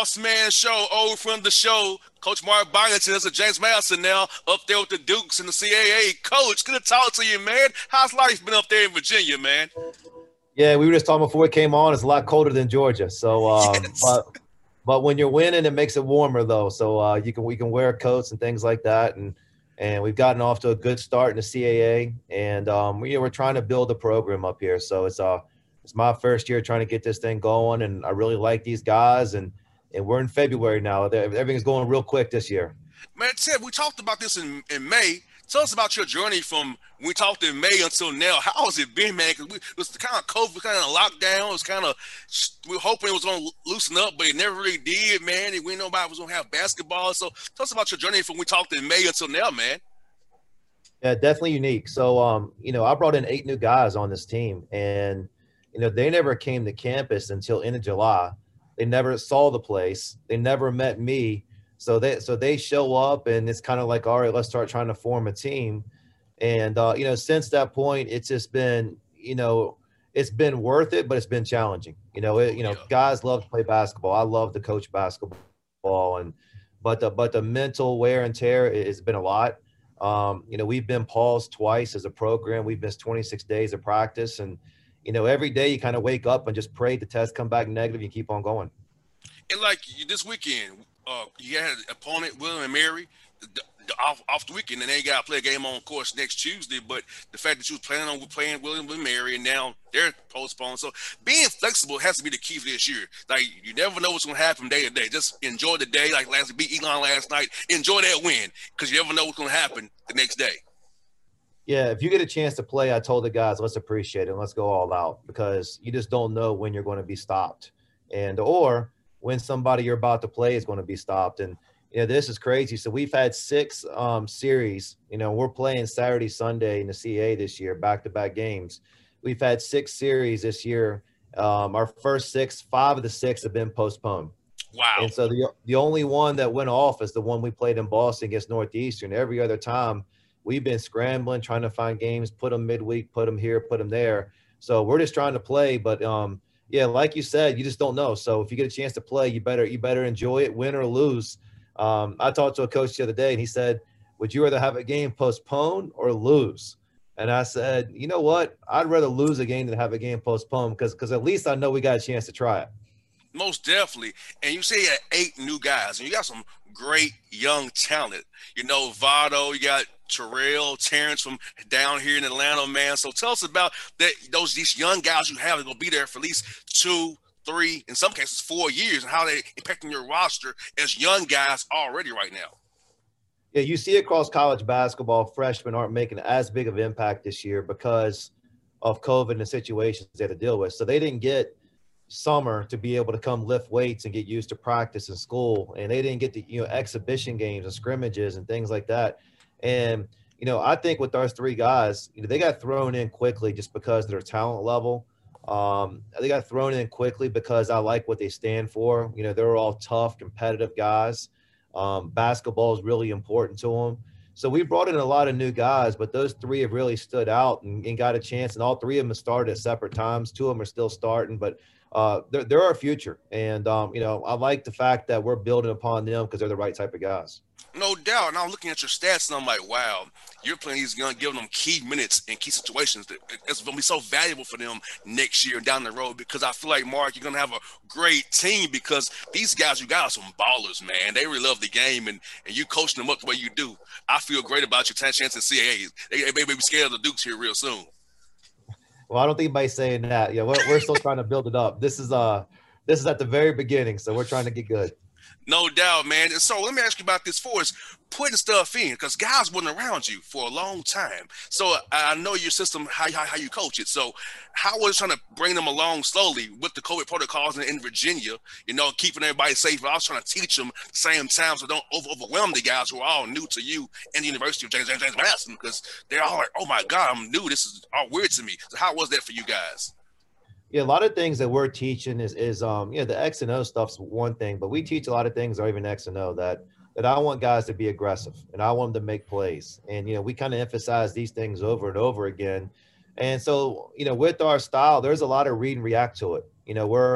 Boss Man Show, old from the show. Coach Mark Byington is a James Madison now, up there with the Dukes and the CAA. Coach, good to talk to you, man. How's life been up there in Virginia, man? Yeah, we were just talking before it came on. It's a lot colder than Georgia. So, Yes. but when you're winning, it makes it warmer though. So we can wear coats and things like that, and we've gotten off to a good start in the CAA, and we're trying to build a program up here. So it's my first year trying to get this thing going, and I really like these guys, and we're in February now. Everything's going real quick this year. Man, Ted, we talked about this in May. Tell us about your journey from when we talked in May until now. How has it been, man? Because it was kind of COVID, kind of lockdown. It was kind of, we were hoping it was going to loosen up, but it never really did, man. And we didn't know nobody was going to have basketball. So tell us about your journey from when we talked in May until now, man. Yeah, definitely unique. So, I brought in 8 new guys on this team, and they never came to campus until end of July. They never saw the place. They never met me. So they show up, and it's kind of like, all right, let's start trying to form a team. And since that point, it's just been, it's been worth it, but it's been challenging. Yeah. Guys love to play basketball. I love to coach basketball, and but the mental wear and tear has been a lot. We've been paused twice as a program. We've missed 26 days of practice, and every day you kind of wake up and just pray the test come back negative. You keep on going. And like this weekend, you had an opponent, William and Mary, off the weekend, and they got to play a game on course next Tuesday. But the fact that you was planning on playing William and Mary, and now they're postponed. So being flexible has to be the key for this year. Like you never know what's going to happen day to day. Just enjoy the day. Like last beat Elon last night. Enjoy that win because you never know what's going to happen the next day. Yeah, if you get a chance to play, I told the guys, let's appreciate it and let's go all out, because you just don't know when you're going to be stopped, and or when somebody you're about to play is going to be stopped. And this is crazy. So we've had 6 series. We're playing Saturday, Sunday in the CA this year, back-to-back games. We've had 6 series this year. Our first 6, 5 of the 6 have been postponed. Wow. And so the only one that went off is the one we played in Boston against Northeastern. Every other time, we've been scrambling, trying to find games, put them midweek, put them here, put them there. So we're just trying to play. But yeah, like you said, you just don't know. So if you get a chance to play, you better enjoy it, win or lose. I talked to a coach the other day, and he said, "Would you rather have a game postponed or lose?" And I said, "You know what? I'd rather lose a game than have a game postponed, because at least I know we got a chance to try it." Most definitely. And you say you had 8 new guys, and you got some great young talent. Vado, you got Terrell, Terrence from down here in Atlanta, man. So tell us about that. These young guys you have are gonna be there for at least 2, 3, in some cases 4 years, and how they impacting your roster as young guys already right now. Yeah, you see across college basketball, freshmen aren't making as big of impact this year because of COVID and the situations they had to deal with. So they didn't get summer to be able to come lift weights and get used to practice in school, and they didn't get the exhibition games and scrimmages and things like that. And I think with those 3 guys, they got thrown in quickly just because of their talent level. They got thrown in quickly because I like what they stand for. They're all tough, competitive guys. Basketball is really important to them. So we brought in a lot of new guys, but those 3 have really stood out and got a chance. And all 3 of them have started at separate times. 2 of them are still starting, but they're our future. And, I like the fact that we're building upon them because they're the right type of guys. No doubt. And I'm looking at your stats, and I'm like, wow, you're playing these young, giving them key minutes in key situations. It's going to be so valuable for them next year and down the road, because I feel like, Mark, you're going to have a great team because these guys you got are some ballers, man. They really love the game, and you coaching them up the way you do. I feel great about your chance in CAA. They may be scared of the Dukes here real soon. Well, I don't think anybody's saying that. Yeah, we're still trying to build it up. This is at the very beginning, so we're trying to get good. No doubt, man. And so let me ask you about this for us, putting stuff in, because guys wasn't around you for a long time. So I know your system, how you coach it. So how was trying to bring them along slowly with the COVID protocols in Virginia, keeping everybody safe. But I was trying to teach them at the same time so don't overwhelm the guys who are all new to you and the University of James Madison, because they're all like, oh my God, I'm new. This is all weird to me. So how was that for you guys? Yeah, a lot of things that we're teaching is the X and O stuff's one thing, but we teach a lot of things, or even X and O, that I want guys to be aggressive and I want them to make plays. And we kind of emphasize these things over and over again. And so with our style, there's a lot of read and react to it. We're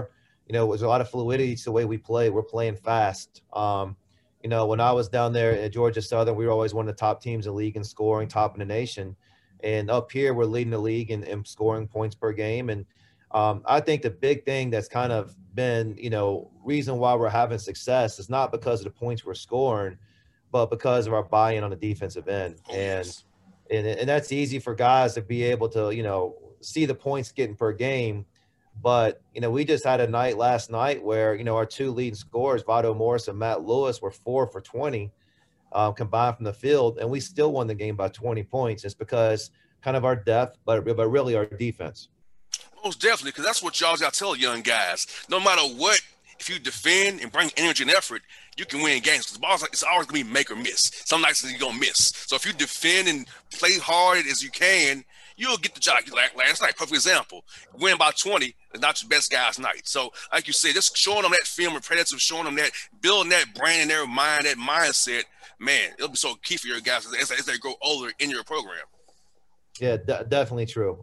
there's a lot of fluidity to the way we play. We're playing fast. When I was down there at Georgia Southern, we were always one of the top teams in the league in scoring, top in the nation. And up here, we're leading the league in scoring points per game. And I think the big thing that's kind of been, reason why we're having success is not because of the points we're scoring, but because of our buy-in on the defensive end. Oh, yes. And that's easy for guys to be able to, see the points getting per game. But, we just had a night last night where, our two leading scorers, Vado Morris and Matt Lewis, were 4 for 20 combined from the field, and we still won the game by 20 points. It's because kind of our depth, but really our defense. Most definitely, because that's what y'all got to tell young guys. No matter what, if you defend and bring energy and effort, you can win games. Because the ball's it's always going to be make or miss. Some nights you're going to miss. So if you defend and play hard as you can, you'll get the job. Like last night, perfect example. Win by 20 is not your best guy's night. So like you said, just showing them that film and predator, showing them that, building that brain in their mind, that mindset, man, it'll be so key for your guys as they grow older in your program. Yeah, definitely true.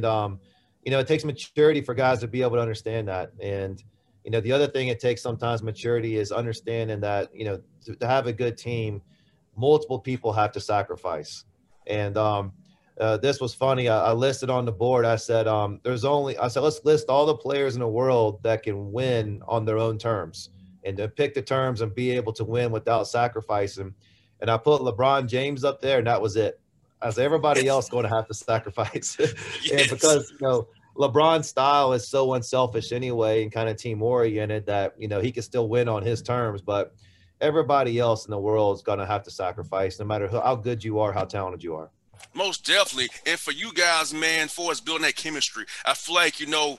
It takes maturity for guys to be able to understand that. And, the other thing it takes sometimes maturity is understanding that, to have a good team, multiple people have to sacrifice. And this was funny. I listed on the board, I said, let's list all the players in the world that can win on their own terms and to pick the terms and be able to win without sacrificing. And I put LeBron James up there, and that was it. I said, everybody else going to have to sacrifice. Yes. And because, LeBron's style is so unselfish anyway and kind of team oriented that, he can still win on his terms, but everybody else in the world is going to have to sacrifice no matter how good you are, how talented you are. Most definitely. And for you guys, man, for us building that chemistry, I feel like,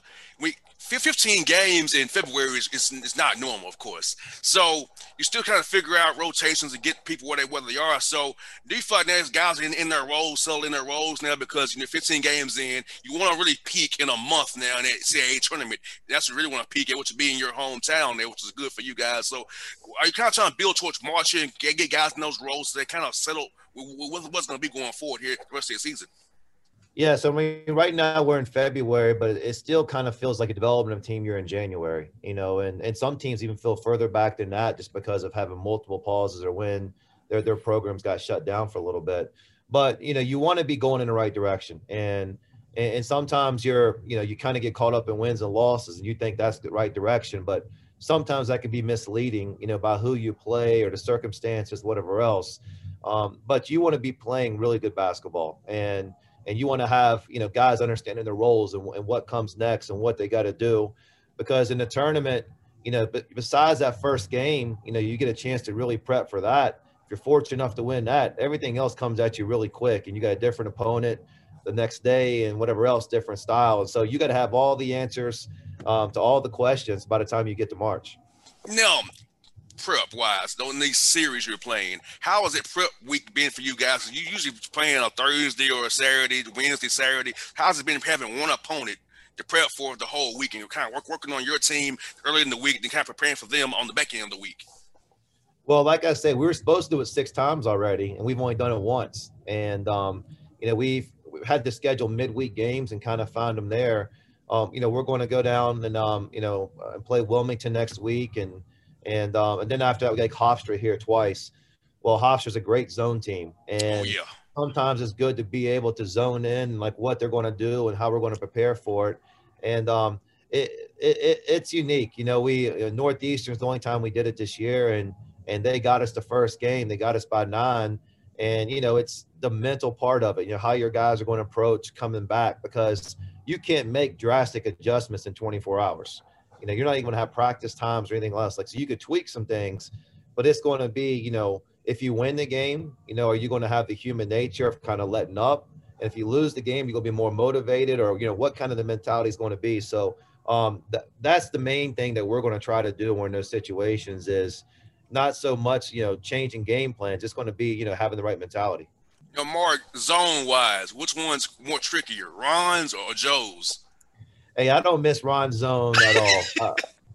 15 games in February is not normal, of course. So you still kind of figure out rotations and get people where they are. So do you feel like there's guys in their roles, settled in their roles now because 15 games in, you want to really peak in a month now in that CAA tournament. That's what you really want to peak at, which would be in your hometown there, which is good for you guys. So are you kind of trying to build towards March and get guys in those roles so they kind of settle with what's going to be going forward here the rest of the season? Yeah, so right now we're in February, but it still kind of feels like a development team year in January, and some teams even feel further back than that just because of having multiple pauses or when their programs got shut down for a little bit. But, you want to be going in the right direction. And sometimes you kind of get caught up in wins and losses and you think that's the right direction, but sometimes that can be misleading, by who you play or the circumstances, whatever else. But you want to be playing really good basketball and you want to have, guys understanding their roles and what comes next and what they got to do. Because in the tournament, besides that first game, you get a chance to really prep for that. If you're fortunate enough to win that, everything else comes at you really quick and you got a different opponent the next day and whatever else, different style. And so you got to have all the answers to all the questions by the time you get to March. No. Prep wise, in these series you're playing, how has it prep week been for you guys? You usually playing on a Thursday or a Saturday, Wednesday, Saturday. How's it been having one opponent to prep for the whole week and you're kind of working on your team early in the week and kind of preparing for them on the back end of the week? Well, like I said, we were supposed to do it 6 times already, and we've only done it once. And we've had to schedule midweek games and kind of find them there. We're going to go down and play Wilmington next week, and then after that, we got Hofstra here twice. Well, Hofstra's a great zone team. And sometimes it's good to be able to zone in like what they're going to do and how we're going to prepare for it. And it's unique. Northeastern's the only time we did it this year, and they got us the first game. They got us by 9. And, it's the mental part of it, how your guys are going to approach coming back, because you can't make drastic adjustments in 24 hours. You're not even going to have practice times or anything else. So you could tweak some things, but it's going to be, if you win the game, are you going to have the human nature of kind of letting up? And if you lose the game, you're going to be more motivated, or, what kind of the mentality is going to be. So that's the main thing that we're going to try to do when in those situations is not so much, changing game plans. It's going to be, having the right mentality. Mark, zone wise, which one's more trickier, Ron's or Joe's? Hey, I don't miss Ron's zone at all.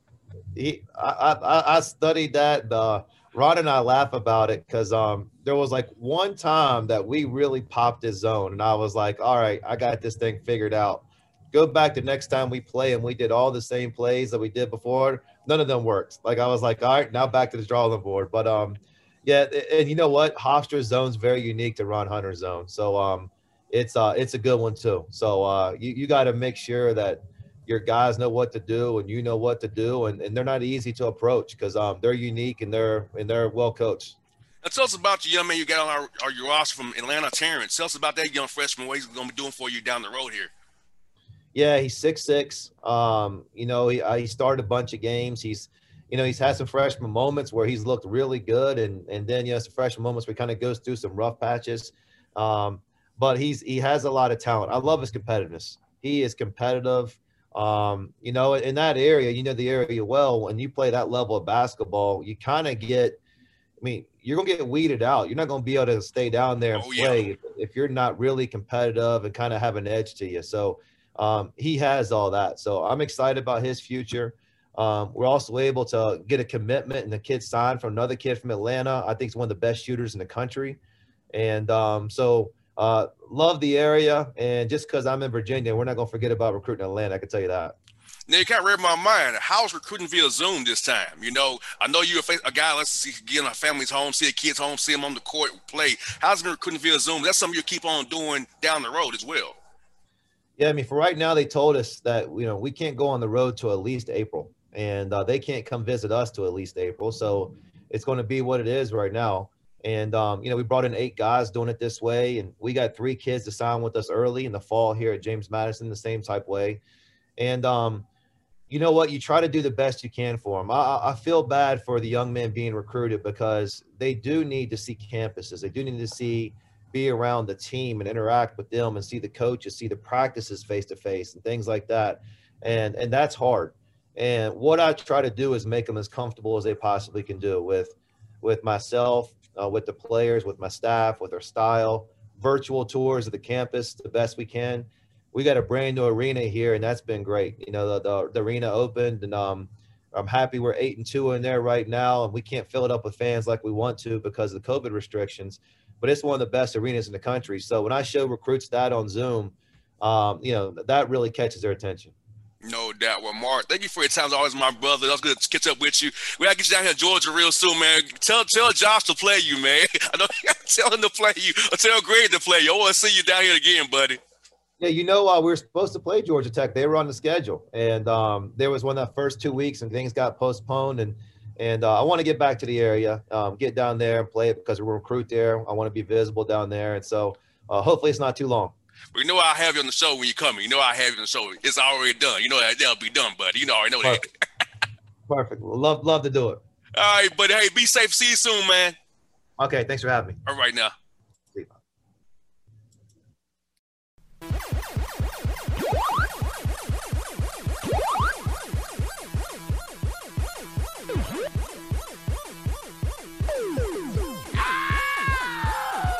I studied that. Ron and I laugh about it because there was like one time that we really popped his zone, and I was like, all right, I got this thing figured out. go back the next time we play and we did all the same plays that we did before. None of them worked. Like I was like, all right, now back to the drawing board. But yeah, and you know what? Hofstra's zone's very unique to Ron Hunter's zone. So it's a good one too. So you got to make sure that your guys know what to do and you know what to do, and they're not easy to approach because they're unique and they're well coached. Now tell us about the young man you got on your roster from Atlanta, Terrence. Tell us about that young freshman, what he's going to be doing for you down the road here. Yeah, he's 6'6". You know, he started a bunch of games. He's had some freshman moments where he's looked really good, and then some freshman moments where he kind of goes through some rough patches. But he has a lot of talent. I love his competitiveness. He is competitive. You know, in that area, you know the area well. When you play that level of basketball, you kind of get. I mean, you're gonna get weeded out. You're not gonna be able to stay down there and play if you're not really competitive and kind of have an edge to you. So he has all that. So I'm excited about his future. We're also able to get a commitment and the kid signed from another kid from Atlanta. I think he's one of the best shooters in the country. And so love the area. And just because I'm in Virginia, we're not going to forget about recruiting Atlanta. I can tell you that. Now, you kind of read my mind. How's recruiting via Zoom this time? You know, I know you're a guy, let's see, get in our family's home, see a kid's home, see them on the court play. How's it been recruiting via Zoom? That's something you keep on doing down the road as well. Yeah, I mean, for right now, they told us that, we can't go on the road to at least April. And they can't come visit us to at least April. So it's going to be what it is right now. And, we brought in 8 guys doing it this way. And we got 3 kids to sign with us early in the fall here at James Madison, the same type way. And, you know what? You try to do the best you can for them. I feel bad for the young men being recruited because they do need to see campuses. They do need to be around the team and interact with them and see the coaches, see the practices face-to-face and things like that. And that's hard. And what I try to do is make them as comfortable as they possibly can do with myself, with the players, with my staff, with our style, virtual tours of the campus the best we can. We got a brand new arena here, and that's been great. You know, the arena opened, and I'm happy we're 8-2 in there right now, and we can't fill it up with fans like we want to because of the COVID restrictions. But it's one of the best arenas in the country. So when I show recruits that on Zoom, that really catches their attention. No doubt. Well, Mark, thank you for your time. As always, my brother. That was good to catch up with you. We gotta get you down here in Georgia real soon, man. Tell Josh to play you, man. I know you gotta tell him to play you, or tell Greg to play you. I want to see you down here again, buddy. Yeah, we were supposed to play Georgia Tech. They were on the schedule, and there was one of the first 2 weeks, and things got postponed. And I want to get back to the area, get down there and play it because we're a recruit there. I want to be visible down there, and so hopefully it's not too long. Well, you know I'll have you on the show when you come. You know I have you on the show. It's already done. You know that'll be done, buddy. You know I already know Perfect. that. Perfect. Love to do it. All right, buddy. Hey, be safe. See you soon, man. Okay, thanks for having me. All right now.